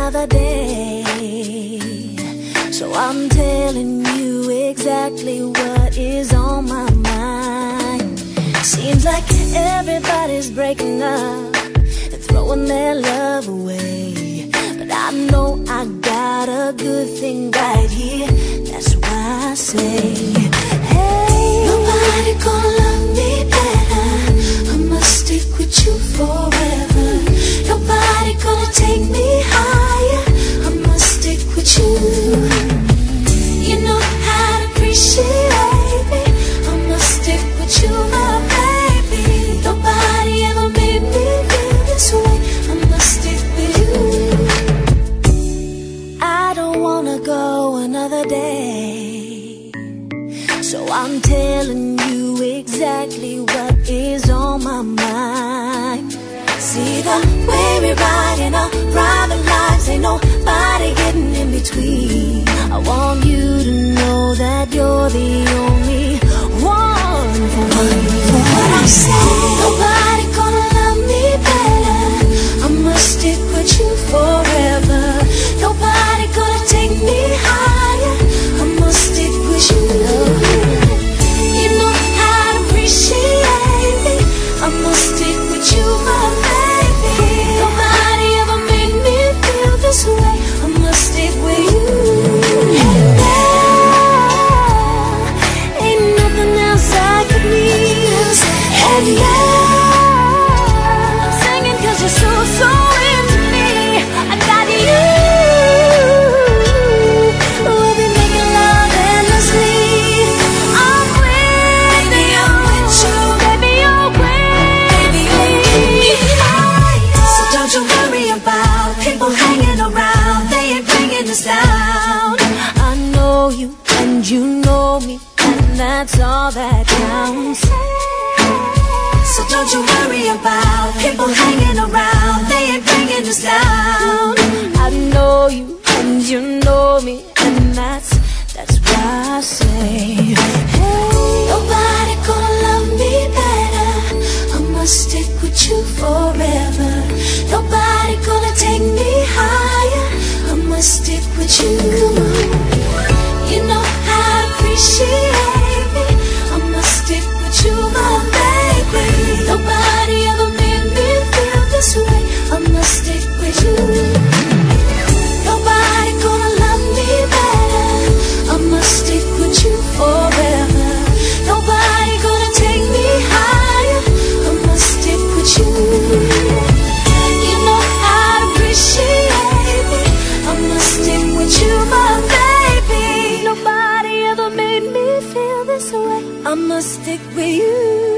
another day. So I'm telling you exactly what is on my mind. Seems like everybody's breaking up and throwing their love away, but I know I got a good thing right here. That's why I say, hey, nobody gonna love me better. I must stick with you forever. Nobody gonna take me higher. I must stick with you. You know how to appreciate me. I must stick with you, my baby. Nobody ever made me feel this way. I must stick with you. I don't wanna go another day, so I'm telling you exactly what is on my mind. See the way we're riding our private lives, ain't nobody getting in between. I want you to know that you're the only one for me. For what I'm saying, nobody gonna love me better. I must stick with you forever. Nobody gonna take me higher. I must stick with you. You know how to appreciate me. I must stick with you, my baby. Nobody ever made me feel this way. I must stick with you. And there ain't nothing else I could need. And yeah, I'm singing 'cause you're so, so into me. I got you. We'll be making love endlessly. I'm with you. Baby, you're with me. So don't you worry about people hanging around. They ain't bringing us down. I know you and you know me, and that's all that counts. So don't you worry about people hanging around. They ain't bringing us down. I know you and you know me, and that's why I say, hey, nobody gonna love me better. I must stick with you forever. Nobody gonna take me higher. I must stick with you. You know how to appreciate me. I must stick with you, my baby. Nobody ever made me feel this way. I must stick with you. Nobody gonna love me better. I must stick with you forever. Nobody gonna take me higher. I must stick with you. You know how to appreciate me. I must stick with you, my baby. Nobody ever made me feel this way. I must stick with you.